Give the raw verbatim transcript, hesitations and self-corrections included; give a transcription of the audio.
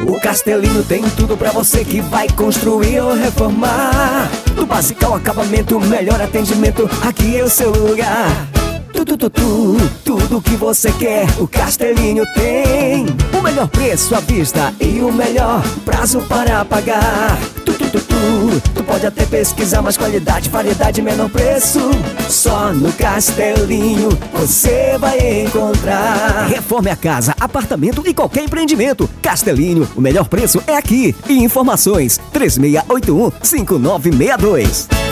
O Castelinho tem tudo pra você que vai construir ou reformar. Do básico ao acabamento, melhor atendimento, aqui é o seu lugar. Tudo, tudo, tudo, tudo que você quer, o Castelinho tem. O melhor preço à vista e o melhor prazo para pagar. Tudo, tudo, tudo, tu pode até pesquisar, mais qualidade, variedade, menor preço. Só no Castelinho você vai encontrar. Reforme a casa, apartamento e qualquer empreendimento. Castelinho, o melhor preço é aqui. E informações três seis oito um, cinco nove seis dois.